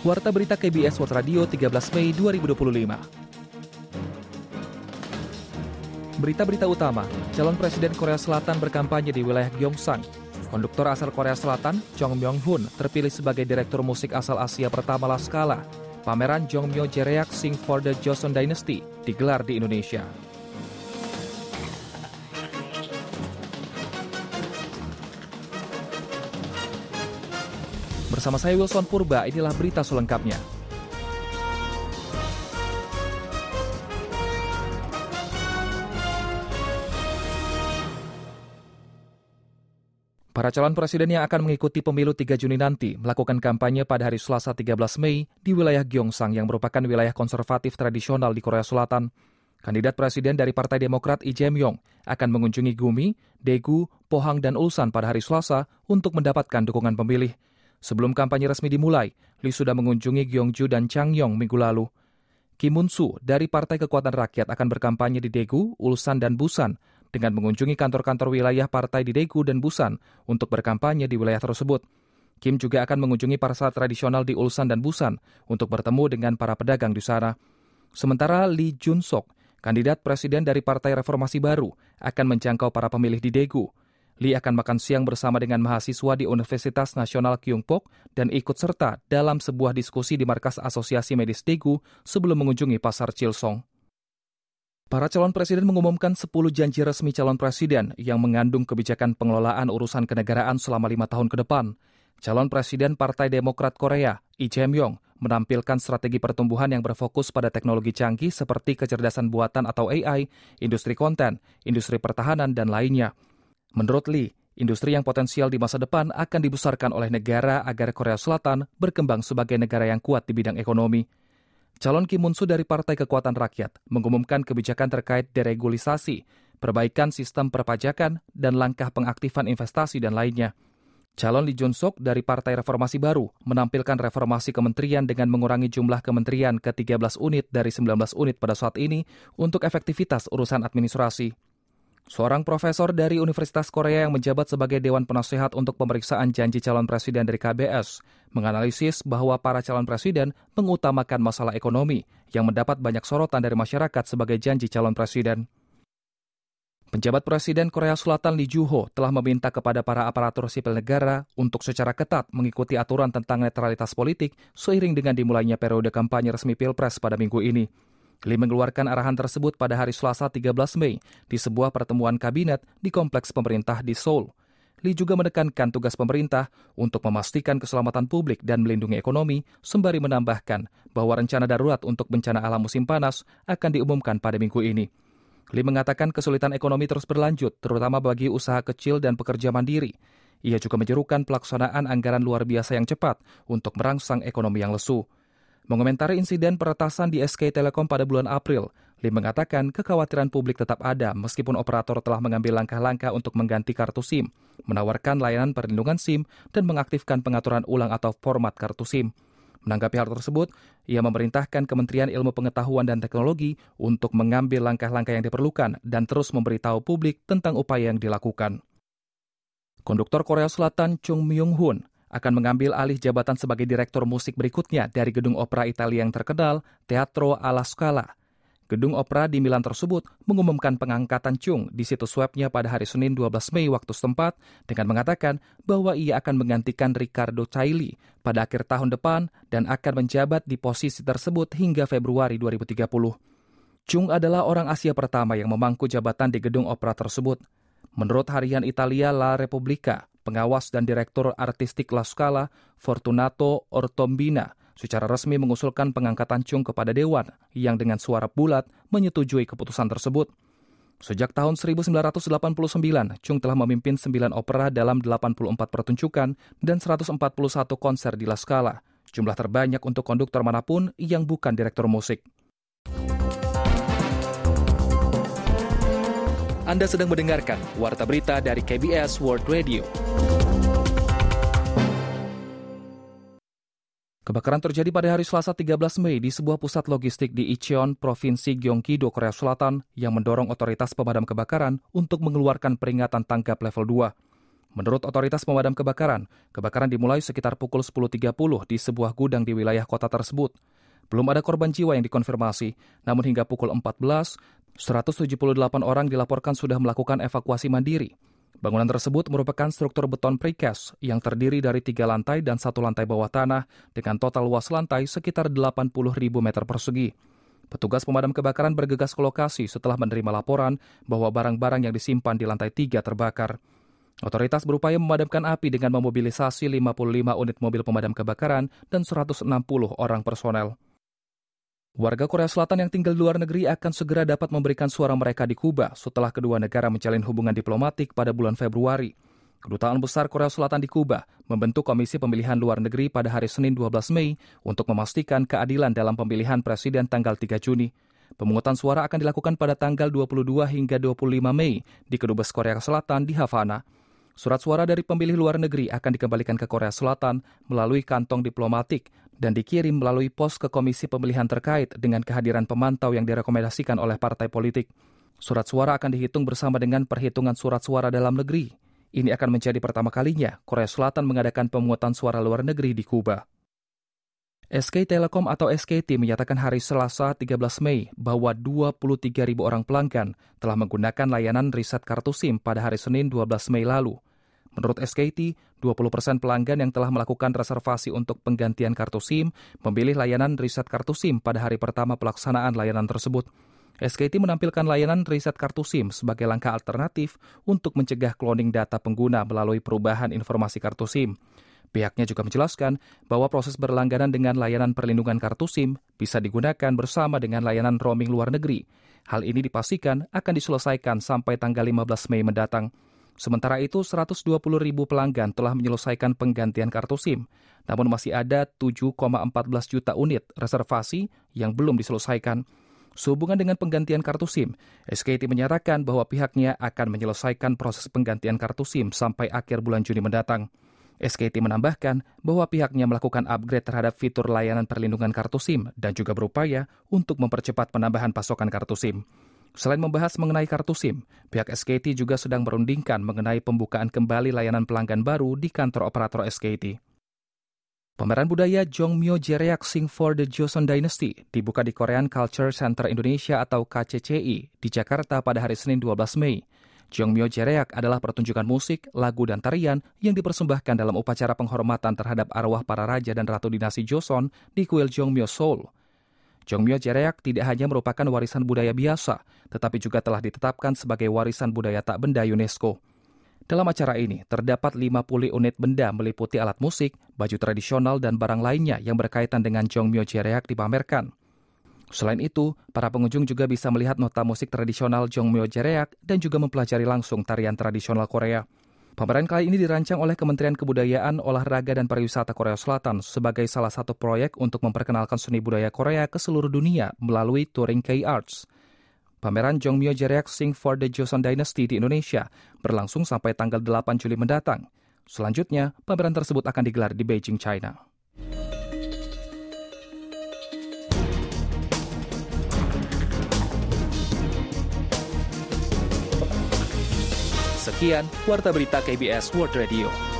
Warta Berita KBS World Radio 13 Mei 2025. Berita-berita utama, calon Presiden Korea Selatan berkampanye di wilayah Gyeongsang. Konduktor asal Korea Selatan, Jong Myung-hoon, terpilih sebagai direktur musik asal Asia pertama La Scala. Pameran Jongmyo Jereak Sing for the Joseon Dynasty digelar di Indonesia. Bersama saya Wilson Purba, inilah berita selengkapnya. Para calon presiden yang akan mengikuti pemilu 3 Juni nanti melakukan kampanye pada hari Selasa 13 Mei di wilayah Gyeongsang yang merupakan wilayah konservatif tradisional di Korea Selatan. Kandidat presiden dari Partai Demokrat Lee Jae-myung akan mengunjungi Gumi, Daegu, Pohang, dan Ulsan pada hari Selasa untuk mendapatkan dukungan pemilih. Sebelum kampanye resmi dimulai, Lee sudah mengunjungi Gyeongju dan Changnyeong minggu lalu. Kim Moon-soo dari Partai Kekuatan Rakyat akan berkampanye di Daegu, Ulsan, dan Busan dengan mengunjungi kantor-kantor wilayah partai di Daegu dan Busan untuk berkampanye di wilayah tersebut. Kim juga akan mengunjungi pasar tradisional di Ulsan dan Busan untuk bertemu dengan para pedagang di sana. Sementara Lee Jun-sok, kandidat presiden dari Partai Reformasi Baru, akan menjangkau para pemilih di Daegu. Lee akan makan siang bersama dengan mahasiswa di Universitas Nasional Kyungpok dan ikut serta dalam sebuah diskusi di markas Asosiasi Medis Daegu sebelum mengunjungi pasar Chilsong. Para calon presiden mengumumkan 10 janji resmi calon presiden yang mengandung kebijakan pengelolaan urusan kenegaraan selama 5 tahun ke depan. Calon presiden Partai Demokrat Korea, Lee Jae-myung, menampilkan strategi pertumbuhan yang berfokus pada teknologi canggih seperti kecerdasan buatan atau AI, industri konten, industri pertahanan, dan lainnya. Menurut Lee, industri yang potensial di masa depan akan dibesarkan oleh negara agar Korea Selatan berkembang sebagai negara yang kuat di bidang ekonomi. Calon Kim Moon-soo dari Partai Kekuatan Rakyat mengumumkan kebijakan terkait deregulasi, perbaikan sistem perpajakan, dan langkah pengaktifan investasi dan lainnya. Calon Lee Jun-sok dari Partai Reformasi Baru menampilkan reformasi kementerian dengan mengurangi jumlah kementerian ke 13 unit dari 19 unit pada saat ini untuk efektivitas urusan administrasi. Seorang profesor dari Universitas Korea yang menjabat sebagai Dewan Penasehat untuk pemeriksaan janji calon presiden dari KBS menganalisis bahwa para calon presiden mengutamakan masalah ekonomi yang mendapat banyak sorotan dari masyarakat sebagai janji calon presiden. Penjabat Presiden Korea Selatan Lee Joo-ho telah meminta kepada para aparatur sipil negara untuk secara ketat mengikuti aturan tentang netralitas politik seiring dengan dimulainya periode kampanye resmi Pilpres pada minggu ini. Lee mengeluarkan arahan tersebut pada hari Selasa 13 Mei di sebuah pertemuan kabinet di kompleks pemerintah di Seoul. Lee juga menekankan tugas pemerintah untuk memastikan keselamatan publik dan melindungi ekonomi, sembari menambahkan bahwa rencana darurat untuk bencana alam musim panas akan diumumkan pada minggu ini. Lee mengatakan kesulitan ekonomi terus berlanjut, terutama bagi usaha kecil dan pekerja mandiri. Ia juga menyerukan pelaksanaan anggaran luar biasa yang cepat untuk merangsang ekonomi yang lesu. Mengomentari insiden peretasan di SK Telecom pada bulan April, Lee mengatakan kekhawatiran publik tetap ada meskipun operator telah mengambil langkah-langkah untuk mengganti kartu SIM, menawarkan layanan perlindungan SIM, dan mengaktifkan pengaturan ulang atau format kartu SIM. Menanggapi hal tersebut, ia memerintahkan Kementerian Ilmu Pengetahuan dan Teknologi untuk mengambil langkah-langkah yang diperlukan dan terus memberitahu publik tentang upaya yang dilakukan. Konduktor Korea Selatan Jong Myung-hoon akan mengambil alih jabatan sebagai direktur musik berikutnya dari gedung opera Italia yang terkenal, Teatro alla Scala. Gedung opera di Milan tersebut mengumumkan pengangkatan Chung di situs webnya pada hari Senin 12 Mei waktu setempat dengan mengatakan bahwa ia akan menggantikan Riccardo Chailly pada akhir tahun depan dan akan menjabat di posisi tersebut hingga Februari 2030. Chung adalah orang Asia pertama yang memangku jabatan di gedung opera tersebut. Menurut harian Italia La Repubblica, pengawas dan direktur artistik La Scala, Fortunato Ortombina, secara resmi mengusulkan pengangkatan Chung kepada Dewan yang dengan suara bulat menyetujui keputusan tersebut. Sejak tahun 1989, Chung telah memimpin 9 opera dalam 84 pertunjukan dan 141 konser di La Scala, jumlah terbanyak untuk konduktor manapun yang bukan direktur musik. Anda sedang mendengarkan Warta Berita dari KBS World Radio. Kebakaran terjadi pada hari Selasa 13 Mei di sebuah pusat logistik di Incheon, Provinsi Gyeonggi-do, Korea Selatan, yang mendorong otoritas pemadam kebakaran untuk mengeluarkan peringatan tanggap level 2. Menurut otoritas pemadam kebakaran, kebakaran dimulai sekitar pukul 10.30 di sebuah gudang di wilayah kota tersebut. Belum ada korban jiwa yang dikonfirmasi, namun hingga pukul 14, 178 orang dilaporkan sudah melakukan evakuasi mandiri. Bangunan tersebut merupakan struktur beton precast yang terdiri dari 3 lantai dan 1 lantai bawah tanah dengan total luas lantai sekitar 80.000 meter persegi. Petugas pemadam kebakaran bergegas ke lokasi setelah menerima laporan bahwa barang-barang yang disimpan di lantai 3 terbakar. Otoritas berupaya memadamkan api dengan memobilisasi 55 unit mobil pemadam kebakaran dan 160 orang personel. Warga Korea Selatan yang tinggal di luar negeri akan segera dapat memberikan suara mereka di Kuba setelah kedua negara menjalin hubungan diplomatik pada bulan Februari. Kedutaan Besar Korea Selatan di Kuba membentuk Komisi Pemilihan Luar Negeri pada hari Senin 12 Mei untuk memastikan keadilan dalam pemilihan presiden tanggal 3 Juni. Pemungutan suara akan dilakukan pada tanggal 22 hingga 25 Mei di Kedubes Korea Selatan di Havana. Surat suara dari pemilih luar negeri akan dikembalikan ke Korea Selatan melalui kantong diplomatik dan dikirim melalui pos ke komisi pemilihan terkait dengan kehadiran pemantau yang direkomendasikan oleh partai politik. Surat suara akan dihitung bersama dengan perhitungan surat suara dalam negeri. Ini akan menjadi pertama kalinya Korea Selatan mengadakan pemungutan suara luar negeri di Kuba. SK Telecom atau SKT menyatakan hari Selasa 13 Mei bahwa 23.000 orang pelanggan telah menggunakan layanan riset kartu SIM pada hari Senin 12 Mei lalu. Menurut SKT, 20% pelanggan yang telah melakukan reservasi untuk penggantian kartu SIM memilih layanan riset kartu SIM pada hari pertama pelaksanaan layanan tersebut. SKT menampilkan layanan riset kartu SIM sebagai langkah alternatif untuk mencegah cloning data pengguna melalui perubahan informasi kartu SIM. Pihaknya juga menjelaskan bahwa proses berlangganan dengan layanan perlindungan kartu SIM bisa digunakan bersama dengan layanan roaming luar negeri. Hal ini dipastikan akan diselesaikan sampai tanggal 15 Mei mendatang. Sementara itu, 120.000 pelanggan telah menyelesaikan penggantian kartu SIM, namun masih ada 7,14 juta unit reservasi yang belum diselesaikan. Sehubungan dengan penggantian kartu SIM, SKT menyatakan bahwa pihaknya akan menyelesaikan proses penggantian kartu SIM sampai akhir bulan Juni mendatang. SKT menambahkan bahwa pihaknya melakukan upgrade terhadap fitur layanan perlindungan kartu SIM dan juga berupaya untuk mempercepat penambahan pasokan kartu SIM. Selain membahas mengenai kartu SIM, pihak SKT juga sedang merundingkan mengenai pembukaan kembali layanan pelanggan baru di kantor operator SKT. Pameran budaya Jongmyo Jereak Sing for the Joseon Dynasty dibuka di Korean Culture Center Indonesia atau KCCI di Jakarta pada hari Senin 12 Mei. Jongmyo Jereak adalah pertunjukan musik, lagu, dan tarian yang dipersembahkan dalam upacara penghormatan terhadap arwah para raja dan ratu dinasti Joseon di kuil Jongmyo, Seoul. Jongmyo Jereak tidak hanya merupakan warisan budaya biasa, tetapi juga telah ditetapkan sebagai warisan budaya tak benda UNESCO. Dalam acara ini, terdapat 50 unit benda meliputi alat musik, baju tradisional, dan barang lainnya yang berkaitan dengan Jongmyo Jereak dipamerkan. Selain itu, para pengunjung juga bisa melihat nota musik tradisional Jongmyo Jereak dan juga mempelajari langsung tarian tradisional Korea. Pameran kali ini dirancang oleh Kementerian Kebudayaan, Olahraga, dan Pariwisata Korea Selatan sebagai salah satu proyek untuk memperkenalkan seni budaya Korea ke seluruh dunia melalui Touring K-Arts. Pameran Jongmyo Jereak Sing for the Joseon Dynasty di Indonesia berlangsung sampai tanggal 8 Juli mendatang. Selanjutnya, pameran tersebut akan digelar di Beijing, China. Sekian Warta Berita KBS World Radio.